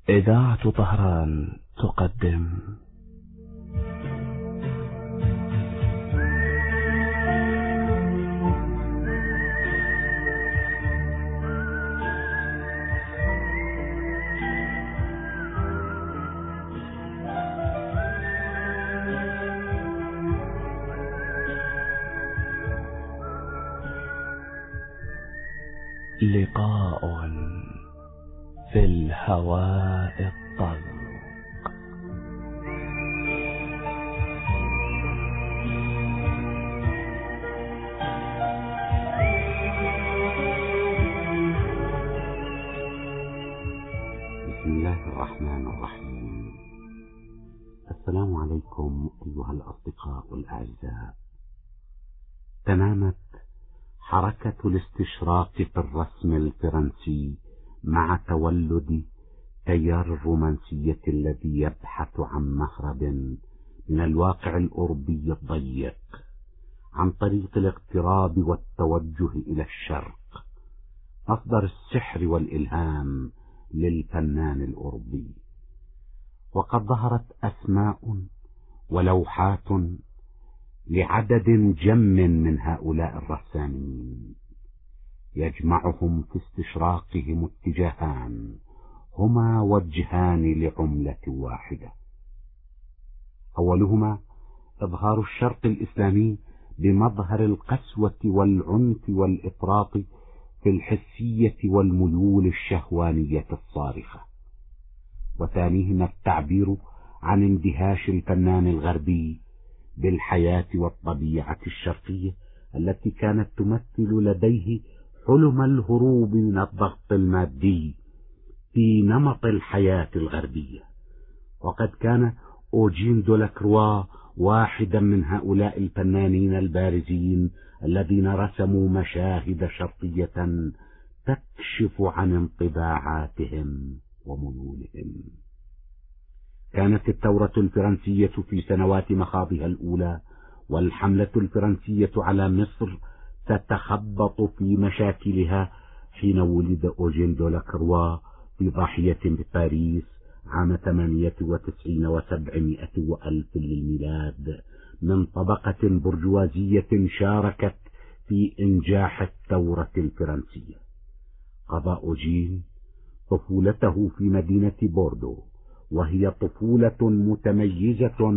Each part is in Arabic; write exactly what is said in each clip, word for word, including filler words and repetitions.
إذاعة طهران تقدم لقاء في الهواء الطلق. بسم الله الرحمن الرحيم. السلام عليكم أيها الأصدقاء الأعزاء. تنامت حركة الاستشراق في الرسم الفرنسي مع تولد تيار الرومانسية الذي يبحث عن مهرب من الواقع الأوروبي الضيق عن طريق الاغتراب والتوجه إلى الشرق، مصدر السحر والإلهام للفنان الأوروبي. وقد ظهرت أسماء ولوحات لعدد جم من هؤلاء الرسامين يجمعهم في استشراقهم اتجاهان هما وجهان لعملة واحدة. أولهما إظهار الشرق الإسلامي بمظهر القسوة والعنف والإفراط في الحسية والميول الشهوانية الصارخة، وثانيهما التعبير عن اندهاش الفنان الغربي بالحياة والطبيعة الشرقية التي كانت تمثل لديه حلم الهروب من الضغط المادي في نمط الحياة الغربية. وقد كان أوجين دولاكروا واحدا من هؤلاء الفنانين البارزين الذين رسموا مشاهد شرقية تكشف عن انطباعاتهم وميولهم. كانت الثورة الفرنسية في سنوات مخاضها الأولى والحملة الفرنسية على مصر تتخبط في مشاكلها حين ولد أوجين دولاكروا في ضاحية بباريس عام ثمانية وتسعين وسبعمائة وألف للميلاد من طبقة برجوازية شاركت في إنجاح الثورة الفرنسية. قضى أوجين طفولته في مدينة بوردو، وهي طفولة متميزة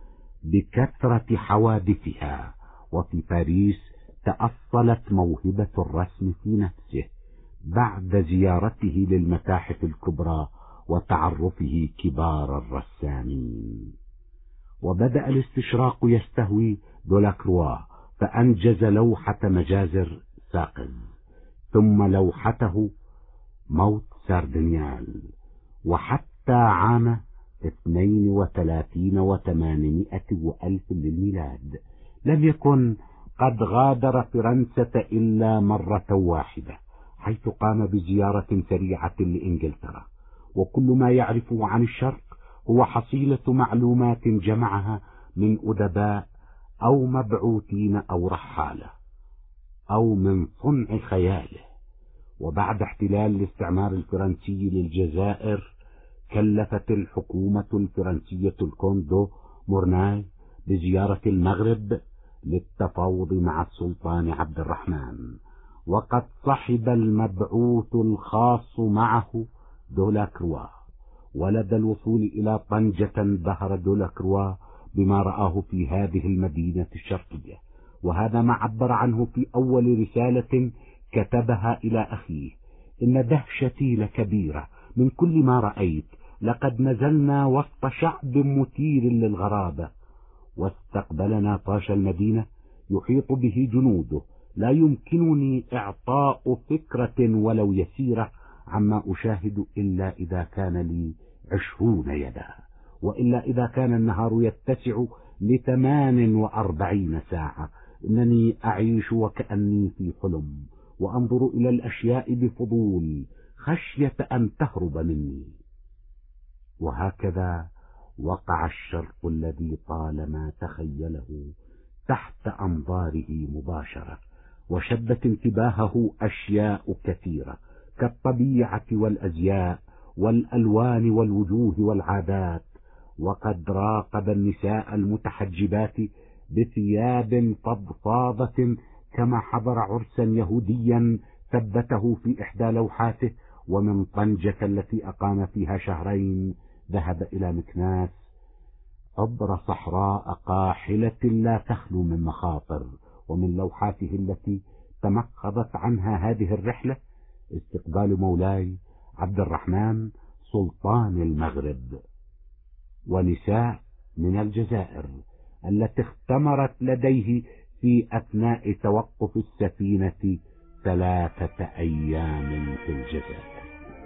بكثرة حوادثها، وفي باريس تأصلت موهبة الرسم في نفسه بعد زيارته للمتاحف الكبرى وتعرفه كبار الرسامين. وبدأ الاستشراق يستهوي دولاكروا فأنجز لوحة مجازر ساقز، ثم لوحته موت ساردنيال، وحتى عام اثنين وثلاثين وثمانمائة وألف للميلاد لم يكن قد غادر فرنسا إلا مرة واحدة، حيث قام بزيارة سريعة لإنجلترا. وكل ما يعرفه عن الشرق هو حصيلة معلومات جمعها من أدباء أو مبعوثين أو رحالة أو من صنع خياله. وبعد احتلال الاستعمار الفرنسي للجزائر كلفت الحكومة الفرنسية الكوندو مورناي بزيارة المغرب للتفاوض مع السلطان عبد الرحمن، وقد صحب المبعوث الخاص معه دولاكروا. ولدى الوصول إلى طنجة انبهر دولاكروا بما رآه في هذه المدينة الشرقية، وهذا ما عبر عنه في أول رسالة كتبها إلى أخيه: إن دهشتي لكبيرة من كل ما رأيت، لقد نزلنا وسط شعب مثير للغرابة، واستقبلنا طاش المدينة يحيط به جنوده، لا يمكنني إعطاء فكرة ولو يسيرة عما أشاهد إلا إذا كان لي عشرون يدا، وإلا إذا كان النهار يتسع لثمان وأربعين ساعة. إنني أعيش وكأني في حلم، وأنظر إلى الأشياء بفضول خشية أن تهرب مني. وهكذا وقع الشرق الذي طالما تخيله تحت أنظاره مباشرة، وشدت انتباهه أشياء كثيرة كالطبيعة والأزياء والألوان والوجوه والعادات، وقد راقب النساء المتحجبات بثياب فضفاضة كما حضر عرسا يهوديا ثبته في إحدى لوحاته. ومن طنجة التي أقام فيها شهرين ذهب إلى مكناس، عبر صحراء قاحلة لا تخلو من مخاطر. ومن لوحاته التي تمخضت عنها هذه الرحلة استقبال مولاي عبد الرحمن سلطان المغرب ونساء من الجزائر التي اختمرت لديه في أثناء توقف السفينة ثلاثة أيام في الجزائر.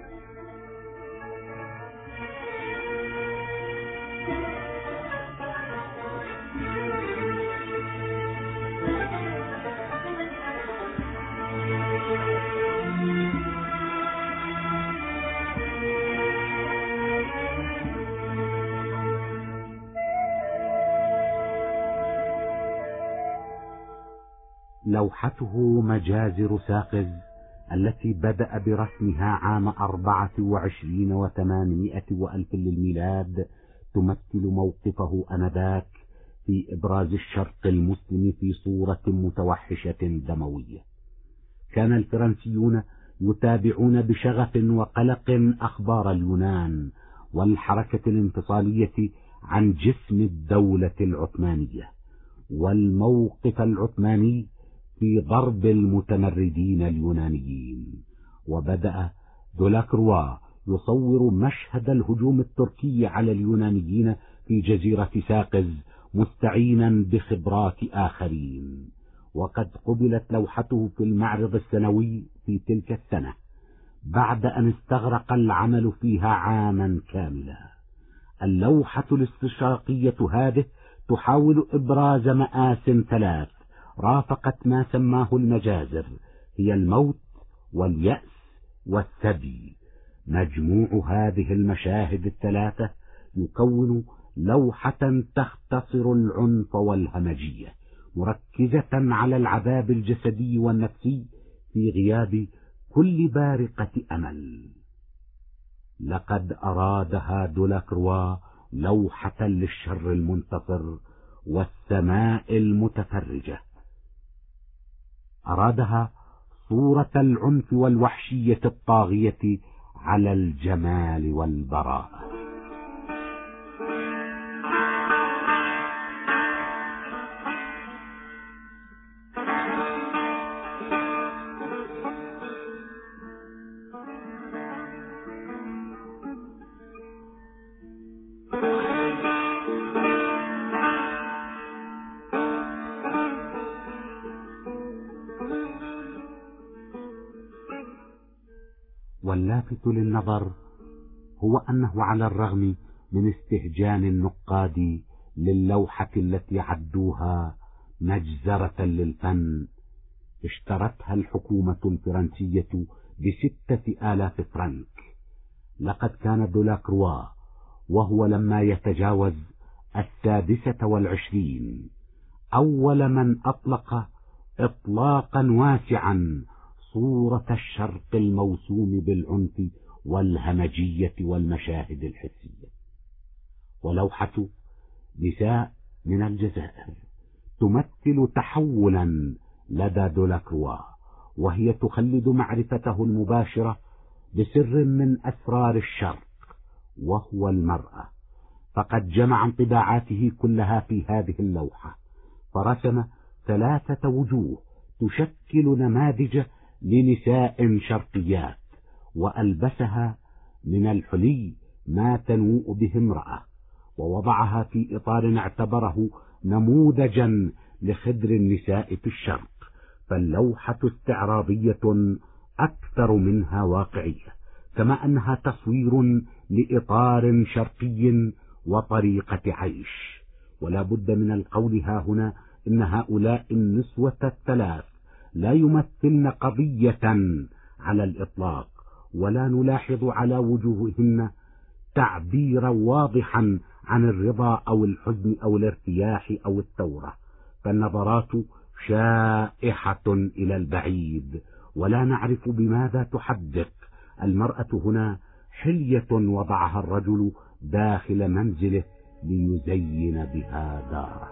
لوحته مجازر ساقز التي بدأ برسمها عام أربعة وعشرين وثمانمائة وألف للميلاد تمثل موقفه آنذاك في إبراز الشرق المسلم في صورة متوحشة دموية. كان الفرنسيون يتابعون بشغف وقلق أخبار اليونان والحركة الانفصالية عن جسم الدولة العثمانية والموقف العثماني في ضرب المتمردين اليونانيين. وبدأ دولاكروا يصور مشهد الهجوم التركي على اليونانيين في جزيرة ساقز مستعينا بخبرات آخرين. وقد قبلت لوحته في المعرض السنوي في تلك السنة بعد أن استغرق العمل فيها عاما كاملا. اللوحة الاستشراقية هذه تحاول إبراز مآس ثلاث رافقت ما سماه المجازر، هي الموت واليأس والثدي. مجموع هذه المشاهد الثلاثة يكون لوحة تختصر العنف والهمجية، مركزة على العذاب الجسدي والنفسي في غياب كل بارقة أمل. لقد أرادها دولاكروا لوحة للشر المنتصر والسماء المتفرجة، أرادها صورة العنف والوحشية الطاغية على الجمال والبراءة. واللافت للنظر هو أنه على الرغم من استهجان النقاد للوحة التي عدوها مجزرة للفن، اشترتها الحكومة الفرنسية بستة آلاف فرنك. لقد كان دولاكروا وهو لما يتجاوز السادسة والعشرين أول من أطلق إطلاقا واسعا صورة الشرق الموسوم بالعنف والهمجية والمشاهد الحسية. ولوحة نساء من الجزائر تمثل تحولا لدى دولاكروا، وهي تخلد معرفته المباشرة بسر من أسرار الشرق وهو المرأة. فقد جمع انطباعاته كلها في هذه اللوحة، فرسم ثلاثة وجوه تشكل نماذج لنساء شرقيات، وألبسها من الحلي ما تنوء به امرأة، ووضعها في إطار اعتبره نموذجا لخدر النساء في الشرق. فاللوحة استعراضية أكثر منها واقعية، كما أنها تصوير لإطار شرقي وطريقة عيش. ولا بد من القول ها هنا إن هؤلاء النسوة الثلاث لا يمثلن قضية على الإطلاق، ولا نلاحظ على وجوههن تعبيرا واضحا عن الرضا أو الحزن أو الارتياح أو الثورة، فالنظرات شائحة إلى البعيد، ولا نعرف بماذا تحدث. المرأة هنا حلية وضعها الرجل داخل منزله ليزين بها داره.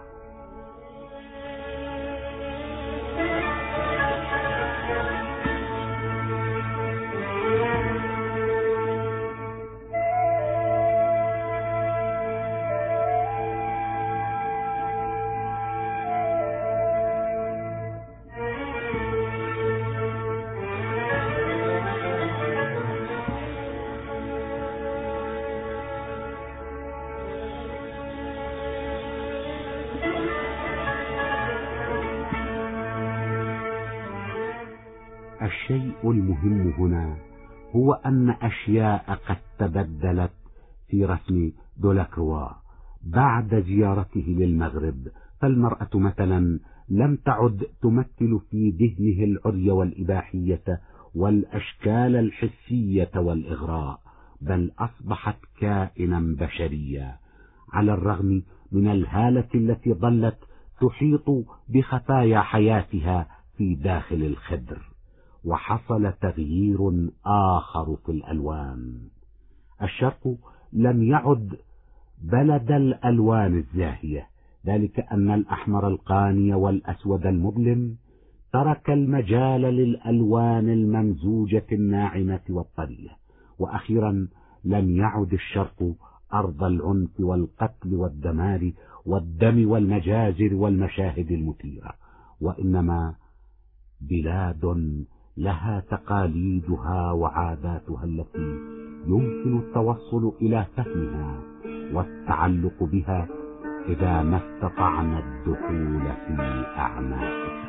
الشيء المهم هنا هو أن أشياء قد تبدلت في رسم دولاكروا بعد زيارته للمغرب. فالمرأة مثلا لم تعد تمثل في ذهنه العري والإباحية والأشكال الحسية والإغراء، بل أصبحت كائنا بشريا، على الرغم من الهالة التي ظلت تحيط بخفايا حياتها في داخل الخدر. وحصل تغيير آخر في الألوان. الشرق لم يعد بلد الألوان الزاهية، ذلك أن الأحمر القاني والأسود المظلم ترك المجال للألوان الممزوجة الناعمة والطرية. وأخيرا لم يعد الشرق أرض العنف والقتل والدمار والدم والمجازر والمشاهد المثيرة، وإنما بلاد لها تقاليدها وعاداتها التي يمكن التوصل إلى فهمها والتعلق بها إذا ما استطعنا الدخول في أعماقها.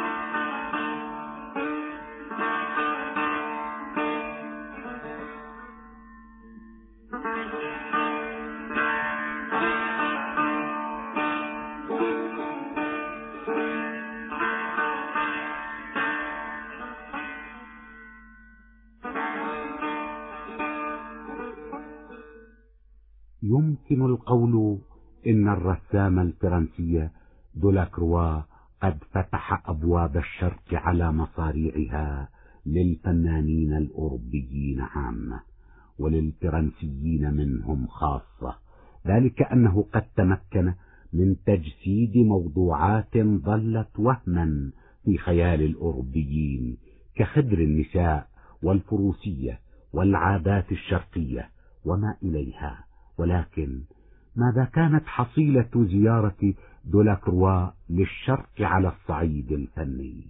يمكن القول إن الرسام الفرنسي دولاكروا قد فتح أبواب الشرق على مصاريعها للفنانين الأوروبيين عامة وللفرنسيين منهم خاصة، ذلك أنه قد تمكن من تجسيد موضوعات ظلت وهما في خيال الأوروبيين كخدر النساء والفروسية والعادات الشرقية وما إليها. ولكن ماذا كانت حصيلة زيارة دولاكروا للشرق على الصعيد الفني؟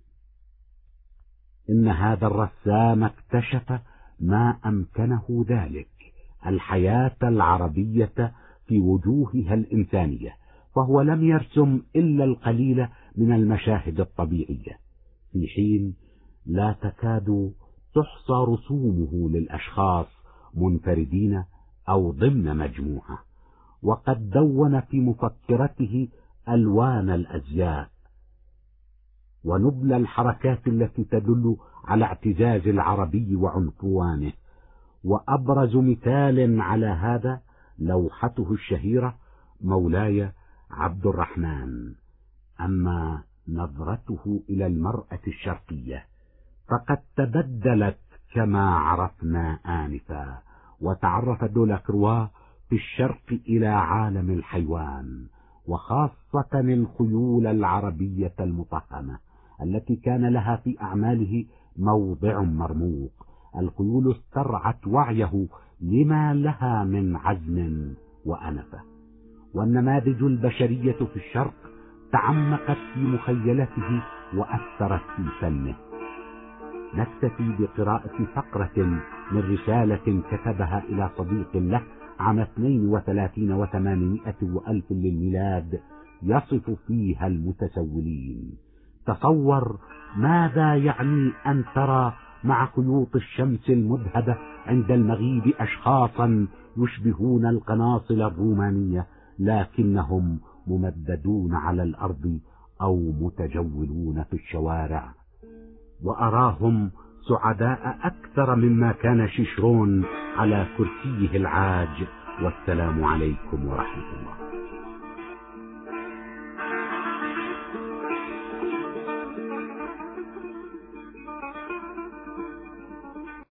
إن هذا الرسام اكتشف ما أمكنه ذلك، الحياة العربية في وجوهها الإنسانية، فهو لم يرسم إلا القليل من المشاهد الطبيعية، في حين لا تكاد تحصى رسومه للأشخاص منفردين أو ضمن مجموعة. وقد دون في مفكرته ألوان الأزياء ونبل الحركات التي تدل على اعتزاز العربي وعنفوانه. وأبرز مثال على هذا لوحته الشهيرة مولاي عبد الرحمن. أما نظرته إلى المرأة الشرقية فقد تبدلت كما عرفنا آنفا، وتعرف دولاكروا في الشرق إلى عالم الحيوان، وخاصة الخيول العربية المطهمة التي كان لها في أعماله موضع مرموق. الخيول استرعت وعيه لما لها من عزم وأنفة، والنماذج البشرية في الشرق تعمقت في مخيلته وأثرت في فنه. نكتفي بقراءة فقرة من رسالة كتبها إلى صديق له عام اثنين وثلاثين وثمانمائة وألف للميلاد يصف فيها المتسولين. تصور ماذا يعني أن ترى مع خيوط الشمس المذهبة عند المغيب أشخاصا يشبهون القناصل الرومانية لكنهم ممددون على الأرض أو متجولون في الشوارع، وأراهم سعداء أكثر مما كان شيشرون على كرسيه العاج. والسلام عليكم ورحمة الله.